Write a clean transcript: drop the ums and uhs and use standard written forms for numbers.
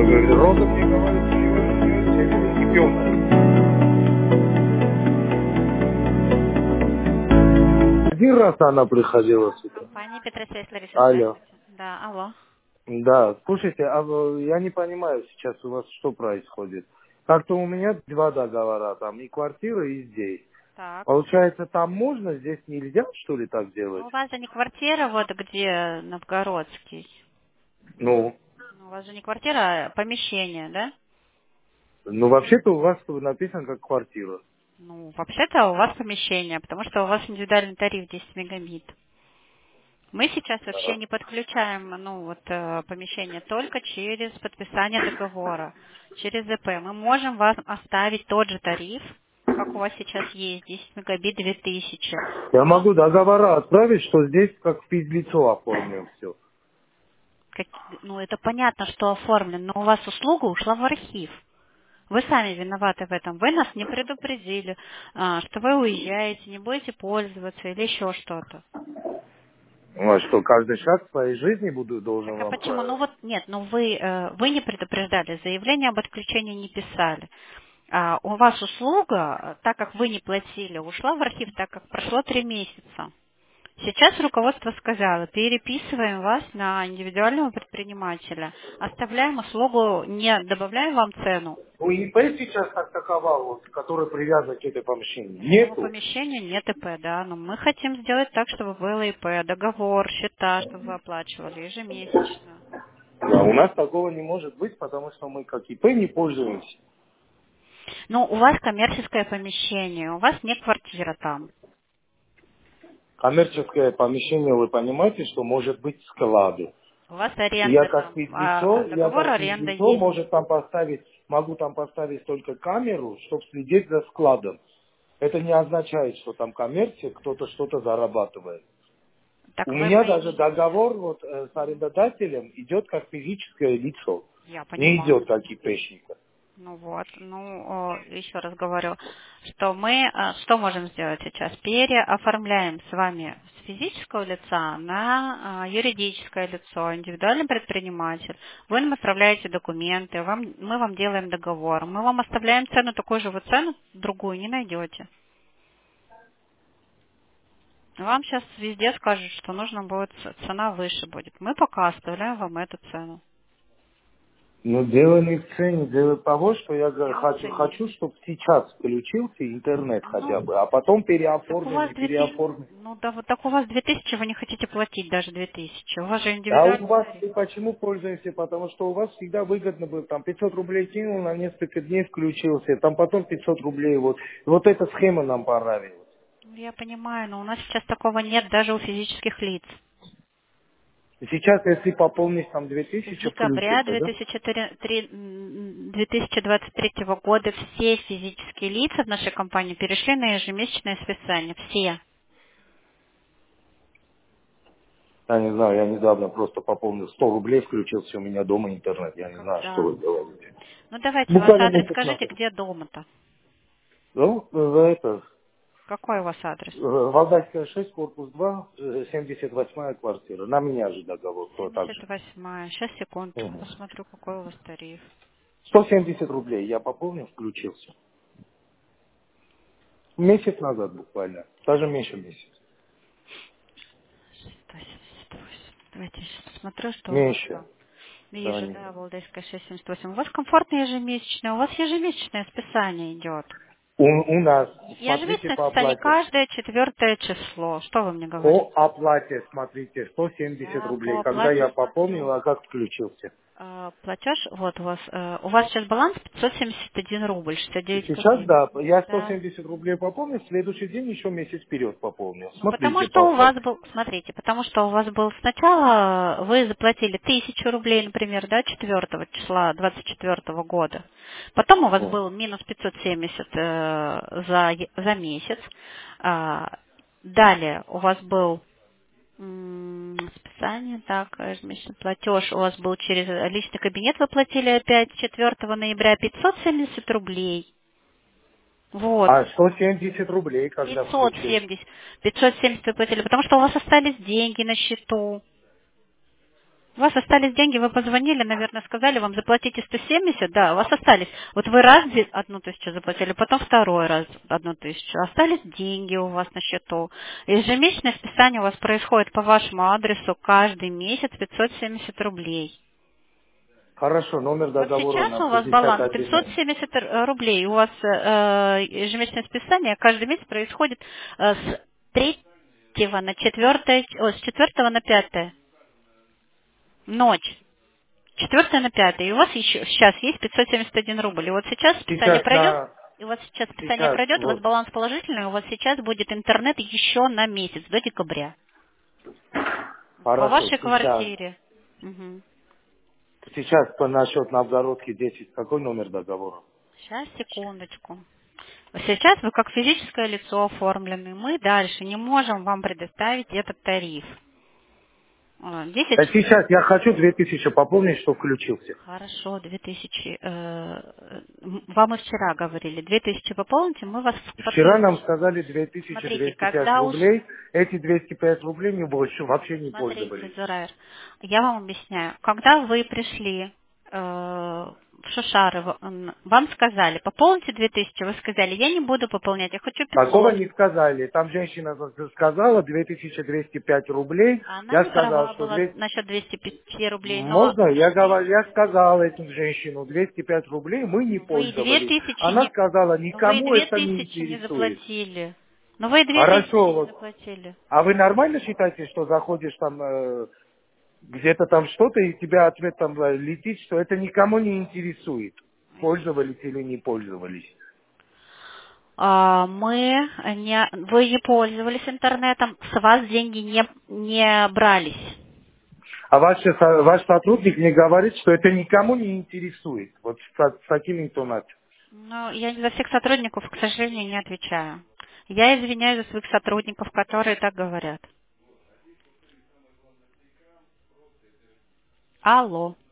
Роза мне говорит, у нее ребенок. Один раз она приходила сюда. Компания Петросвязь, Лариса, Алло. здравствуйте. Да, алло. Да, слушайте, я не понимаю сейчас у вас, что происходит. Как-то у меня два договора, там и квартира, и здесь. Так. Получается, там можно, здесь нельзя, что ли, так Ну, делать? у вас же не квартира, вот где Новгородский. Ну, У вас же не квартира, а помещение, да? вообще-то у вас написано как квартира. Ну, вообще-то у вас помещение, потому что у вас индивидуальный тариф 10 мегабит. Мы сейчас вообще Да. не подключаем, помещение только через подписание договора, через ЗП. Мы можем вам оставить тот же тариф, как у вас сейчас есть, 10 мегабит 2000. Я Но могу договора отправить, что здесь как физлицо оформлено все. это понятно, что оформлено, но у вас услуга ушла в архив. Вы сами виноваты в этом. Вы нас не предупредили, что вы уезжаете, не будете пользоваться или еще что-то. Ну, а что, каждый шаг в своей жизни должен Так а вам... почему? Вы не предупреждали, заявление об отключении не писали. У вас услуга, так как вы не платили, ушла в архив, так как прошло 3 месяца. Сейчас руководство сказало, переписываем вас на индивидуального предпринимателя, оставляем услугу, не добавляем вам цену. Ну, ИП сейчас как такова, вот, который привязан к этой помещению, К этому нету. помещению нет ИП, да, но мы хотим сделать так, чтобы было ИП, договор, счета, чтобы вы оплачивали ежемесячно. А у нас такого не может быть, потому что мы как ИП не пользуемся. Ну, у вас коммерческое помещение, у вас не квартира там. Коммерческое помещение, вы понимаете, что может быть склады. У вас И я аренда как там, физлицо, договор аренда есть. может там поставить, могу там поставить только камеру, чтобы следить за складом. Это не означает, что там коммерция, кто-то что-то зарабатывает. Так У вы меня даже поймите. договор с арендодателем идет как физическое лицо, Я не понимаю. идет как ИПшника. Еще раз говорю, что мы что можем сделать сейчас? Переоформляем с вами с физического лица на юридическое лицо, индивидуальный предприниматель. Вы нам отправляете документы, мы вам делаем договор, мы вам оставляем цену, такую же вы цену, другую не найдете. Вам сейчас везде скажут, что нужно будет, цена выше будет. Мы пока оставляем вам эту цену. Но дело не в цене, дело того, что я Дело в цене. хочу, чтобы сейчас включился интернет хотя Ну, бы, а потом так у переоформим, вас не 2000, переоформим. так у вас 2000, вы не хотите платить даже 2000. У вас же А у индивидуальный вас тариф. и почему пользуемся? Потому что у вас всегда выгодно было, там 500 рублей кинул, на несколько дней включился, там потом 500 рублей, вот эта схема нам понравилась. Я понимаю, но у нас сейчас такого нет даже у физических лиц. И сейчас, если пополнить там С 2000, декабря включится, да? 2023 года все физические лица в нашей компании перешли на ежемесячное списание. Все. Я не знаю, я недавно просто пополнил 100 рублей, включился у меня дома интернет, я не знаю, что Когда? вы говорите. Ну давайте, ваш Буквально адрес месяц скажите, назад. где дома-то? Ну, Какой у вас адрес? Валдайская 6, корпус 2, 78-я квартира. На меня же договор, то также. 78-я. Сейчас, секундочку, Мгм. посмотрю, какой у вас тариф. 170 рублей я пополнил, включился. Месяц назад буквально, даже меньше месяца. 178. Давайте я сейчас посмотрю, что у вас Меньше. там. Вижу, Да, да, Валдайская 678. У вас комфортное ежемесячное, у вас ежемесячное списание идет. у нас, смотрите Ежемесячное по списание оплате. каждое 4 число. Что вы мне По говорите? оплате, смотрите, 170 Я рублей. по Когда оплате я смотрю. пополнил, а как включился? Платеж, вот у вас сейчас баланс 571 рубль, 69 Сейчас, копеек. да, я Да. 170 рублей пополнил, в следующий день еще месяц вперед пополнил. Ну, потому Смотрите что по у вас оплате. был, смотрите, потому что у вас был сначала, вы заплатили 1000 рублей, например, да, 4 числа 24 года. Потом у вас Ну. был минус 570 за месяц. Далее у вас был списание, так, ежемесячный платеж у вас был через личный кабинет, вы платили опять 4 ноября 570 рублей. Вот. А 170 рублей, когда включился. 570. 570 вы платили, потому что у вас остались деньги на счету. У вас остались деньги, вы позвонили, наверное, сказали вам, заплатите 170, да, у вас остались. Вот вы раз 1000 заплатили, потом второй раз 1000. Остались деньги у вас на счету. Ежемесячное списание у вас происходит по вашему адресу каждый месяц 570 рублей. Хорошо, номер Вот договора сейчас на у вас баланс 51. 570 рублей. У вас ежемесячное списание каждый месяц происходит с 3 на 4, с 4 на 5 ночь. 4 на 5. И у вас еще сейчас есть 571 рубль. И вот сейчас списание Сейчас пройдет, на... и у вас сейчас списание Сейчас, пройдет, у вас вот. баланс положительный, у вас сейчас будет интернет еще на месяц, до декабря. По Хорошо, вашей сейчас. квартире. Мгм. Сейчас по насчет Новгородки 10. Какой номер договора? Сейчас, секундочку. Сейчас вы как физическое лицо оформлены. Мы дальше не можем вам предоставить этот тариф. 10. А сейчас я хочу 2000 пополнить, что включился. Хорошо, 2000. Вам и вчера говорили, 2000 пополните, мы вас Вчера нам подключим. сказали Смотрите, 2205 когда уж... рублей. Эти 205 рублей не больше, вообще не Смотрите, пользовались. Зурайр, я вам объясняю. Когда вы пришли в Шушары, вам сказали, пополните 2000, вы сказали, я не буду пополнять, я хочу Такого 500. не сказали. Там женщина сказала 2205 рублей. Она Я не сказал, права что была 200... насчет 205 рублей, но Можно? Я говорю, я сказал эту женщину, 205 рублей мы не вы и пользовались. 2000 Она не... сказала, Но вы и никому это не 2000 не интересует. заплатили. Но вы и 2000 Хорошо, не вот. заплатили. А вы нормально считаете, что заходишь там, где-то там что-то, и тебя ответ там летит, что это никому не интересует, пользовались или не пользовались? Вы не пользовались интернетом, с вас деньги не брались. А ваш сотрудник мне говорит, что это никому не интересует. Вот с таким интонацией. Ну, я за всех сотрудников, к сожалению, не отвечаю. Я извиняюсь за своих сотрудников, которые так говорят. Алло.